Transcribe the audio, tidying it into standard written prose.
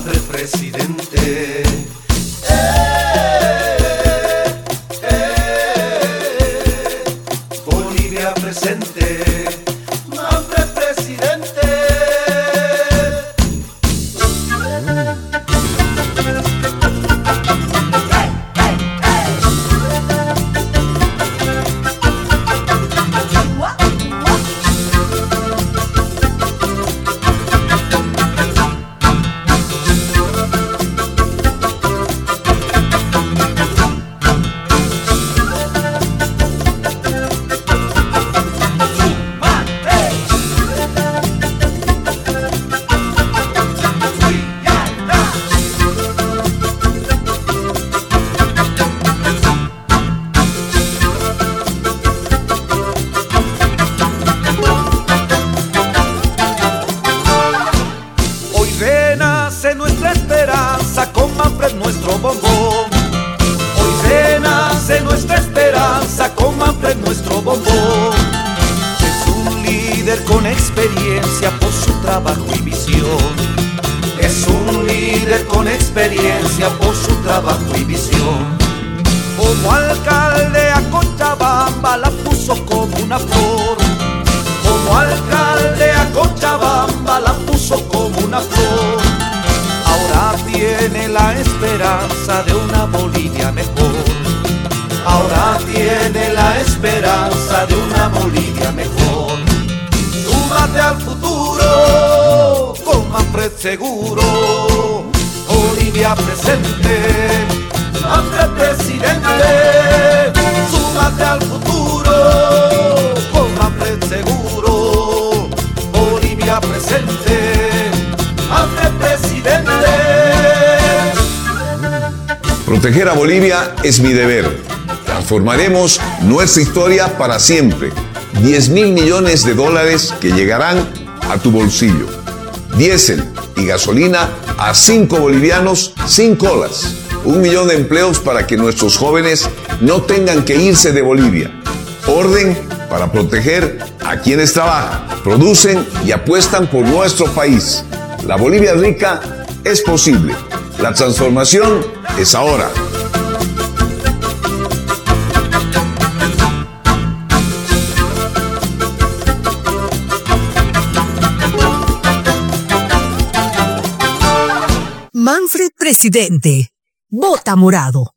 Manfred presidente. Bolivia presente. Manfred presidente. Nuestra esperanza con Manfred nuestro bombón. Hoy renace nuestra esperanza con Manfred nuestro bombón. Es un líder con experiencia por su trabajo y visión. Es un líder con experiencia por su trabajo y visión. Como alcalde a Cochabamba la puso como una flor. Como alcalde a Cochabamba la puso como una flor. Ahora tiene la esperanza de una Bolivia mejor. Ahora tiene la esperanza de una Bolivia mejor. Súmate al futuro con Manfred seguro. Bolivia presente, Manfred presidente. Súmate al futuro con Manfred seguro. Bolivia presente, Manfred presidente. Proteger a Bolivia es mi deber. Transformaremos nuestra historia para siempre. 10.000 millones de dólares que llegarán a tu bolsillo. Diésel y gasolina a 5 bolivianos sin colas. 1 millón de empleos para que nuestros jóvenes no tengan que irse de Bolivia. Orden para proteger a quienes trabajan, producen y apuestan por nuestro país. La Bolivia rica es posible. La transformación es ahora. Manfred presidente. Vota morado.